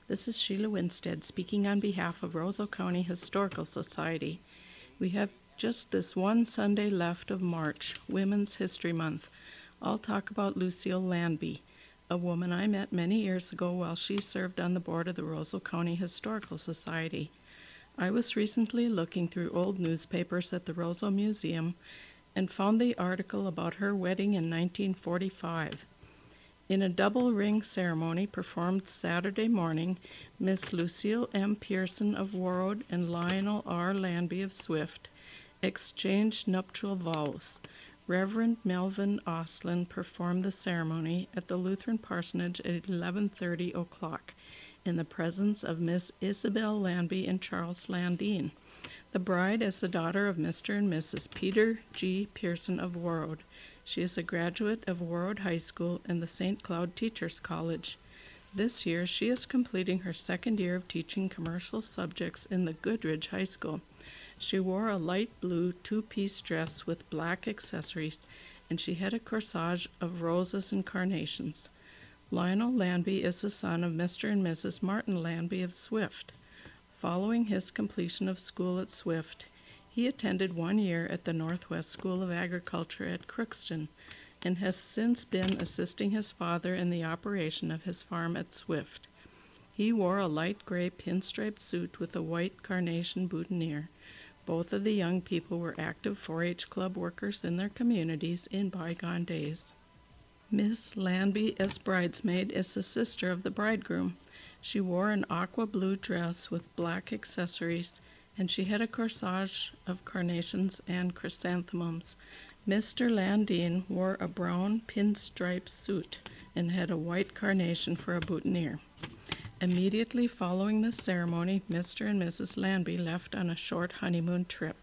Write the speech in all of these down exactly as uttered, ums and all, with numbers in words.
This is Sheila Winstead speaking on behalf of Roseau County Historical Society. We have just this one Sunday left of March, Women's History Month. I'll talk about Lucille Landby, a woman I met many years ago while she served on the board of the Roseau County Historical Society. I was recently looking through old newspapers at the Roseau Museum and found the article about her wedding in nineteen forty-five. In a double ring ceremony performed Saturday morning, Miss Lucille M. Pearson of Warroad and Lionel R. Landby of Swift exchanged nuptial vows. Reverend Melvin Oslin performed the ceremony at the Lutheran parsonage at eleven thirty o'clock in the presence of Miss Isabel Landby and Charles Landine. The bride is the daughter of Mister and Missus Peter G. Pearson of Warroad. She is a graduate of Warroad High School and the Saint Cloud Teachers College. This year, she is completing her second year of teaching commercial subjects in the Goodridge High School. She wore a light blue two-piece dress with black accessories, and she had a corsage of roses and carnations. Lionel Landby is the son of Mister and Missus Martin Landby of Swift. Following his completion of school at Swift, he attended one year at the Northwest School of Agriculture at Crookston and has since been assisting his father in the operation of his farm at Swift. He wore a light gray pinstriped suit with a white carnation boutonniere. Both of the young people were active four H club workers in their communities in bygone days. Miss Landby, as bridesmaid, is the sister of the bridegroom. She wore an aqua blue dress with black accessories, and she had a corsage of carnations and chrysanthemums. Mister Landine wore a brown pinstripe suit and had a white carnation for a boutonniere. Immediately following the ceremony, Mister and Missus Landby left on a short honeymoon trip.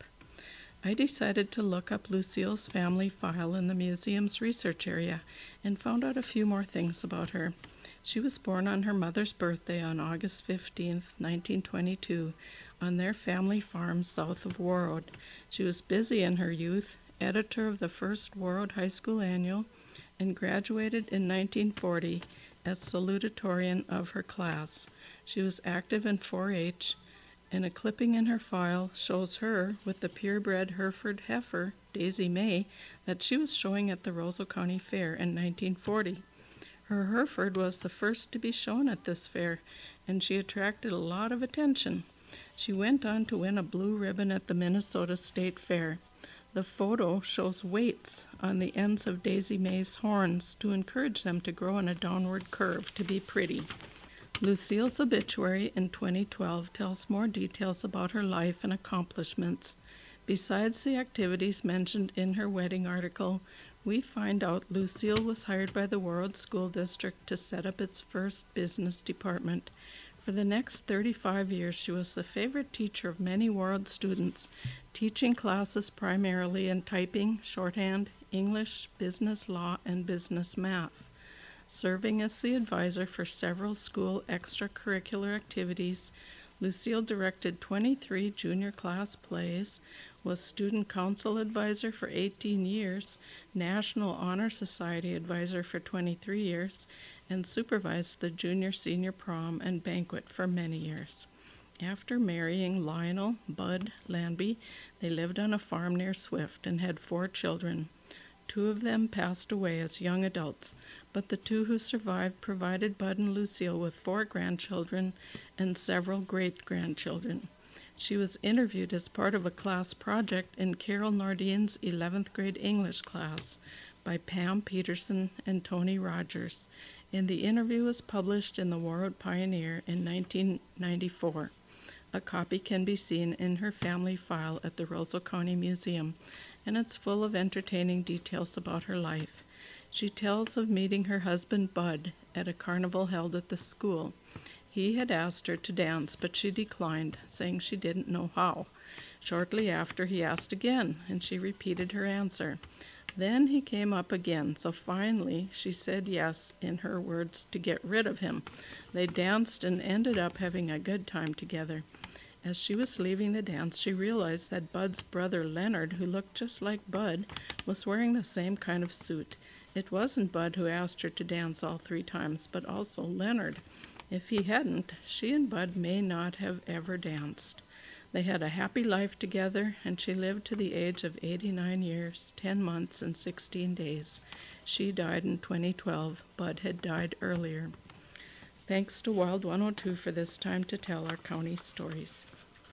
I decided to look up Lucille's family file in the museum's research area and found out a few more things about her. She was born on her mother's birthday on August fifteenth, nineteen twenty-two, on their family farm south of Warroad. She was busy in her youth, editor of the first Warroad High School Annual, and graduated in nineteen forty as salutatorian of her class. She was active in four H, and a clipping in her file shows her with the purebred Hereford heifer, Daisy May, that she was showing at the Roseau County Fair in nineteen forty. Her Hereford was the first to be shown at this fair, and she attracted a lot of attention. She went on to win a blue ribbon at the Minnesota State Fair. The photo shows weights on the ends of Daisy May's horns to encourage them to grow in a downward curve to be pretty. Lucille's obituary in twenty twelve tells more details about her life and accomplishments. Besides the activities mentioned in her wedding article, we find out Lucille was hired by the Warroad School District to set up its first business department. For the next thirty-five years, she was the favorite teacher of many Warroad students, teaching classes primarily in typing, shorthand, English, business law, and business math. Serving as the advisor for several school extracurricular activities, Lucille directed twenty-three junior class plays, was student council advisor for eighteen years, National Honor Society advisor for twenty-three years, and supervised the junior-senior prom and banquet for many years. After marrying Lionel Bud Landby, they lived on a farm near Swift and had four children. Two of them passed away as young adults, but the two who survived provided Bud and Lucille with four grandchildren and several great-grandchildren. She was interviewed as part of a class project in Carol Nordine's eleventh grade English class by Pam Peterson and Tony Rogers, and the interview was published in the Warroad Pioneer in nineteen ninety-four. A copy can be seen in her family file at the Roseau County Museum, and it's full of entertaining details about her life. She tells of meeting her husband Bud at a carnival held at the school. He had asked her to dance, but she declined, saying she didn't know how. Shortly after, he asked again, and she repeated her answer. Then he came up again, so finally she said yes, in her words, to get rid of him. They danced and ended up having a good time together. As she was leaving the dance, she realized that Bud's brother Leonard, who looked just like Bud, was wearing the same kind of suit. It wasn't Bud who asked her to dance all three times, but also Leonard. If he hadn't, she and Bud may not have ever danced. They had a happy life together, and she lived to the age of eighty-nine years, ten months, and sixteen days. She died in twenty twelve. Bud had died earlier. Thanks to Wild one oh two for this time to tell our county stories.